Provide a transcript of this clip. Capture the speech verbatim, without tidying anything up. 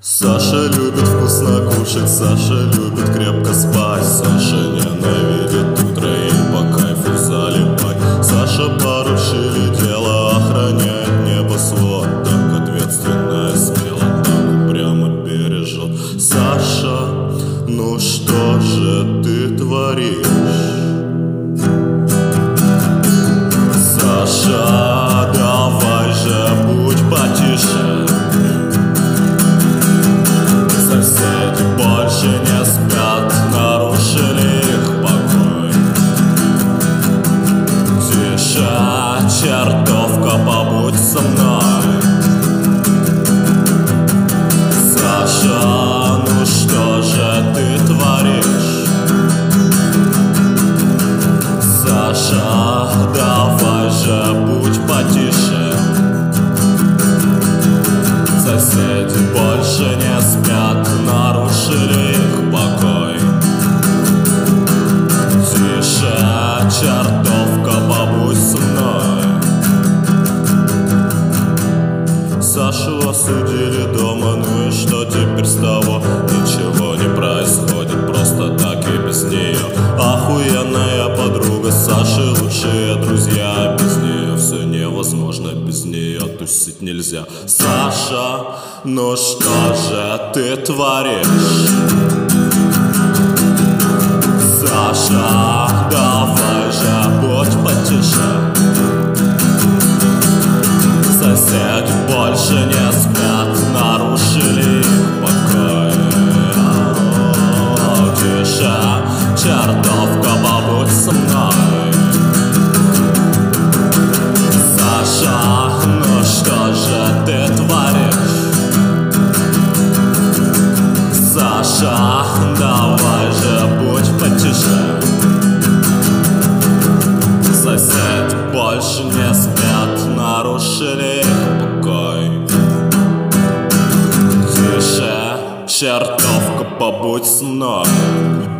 Саша любит вкусно кушать, Саша любит крепко спать, Саша ненавидит утро и по кайфу залипать. Саша поручили дело, охраняет небосвод, так ответственно и смело, так упрямо бережет. Саша, ну что же ты творишь? Саша, давай же будь потише. Соседи больше не спят, нарушили их покой. Тише, чертовка, побудь со мной. Саша, ну что же ты творишь? Саша, давай же будь потише. Соседи больше не спят, нарушили их покой. Тише, чертовка, побудь со мной. Сашу осудили дома, ну и что теперь с того? Ничего не происходит, просто так и без нее. Охуенная подруга Саши, лучшие друзья. Без нее все невозможно, без нее тусить нельзя. Саша, ну что же ты творишь? Саша, давай же будь потише. Соседи больше не спят, нарушили их покой. Тише, чертовка, побудь со мной. Саша, ну что же ты творишь? Саша, давай же будь потише. Соседи больше не спят, нарушили их покой. Тише, чертовка, побудь со мной.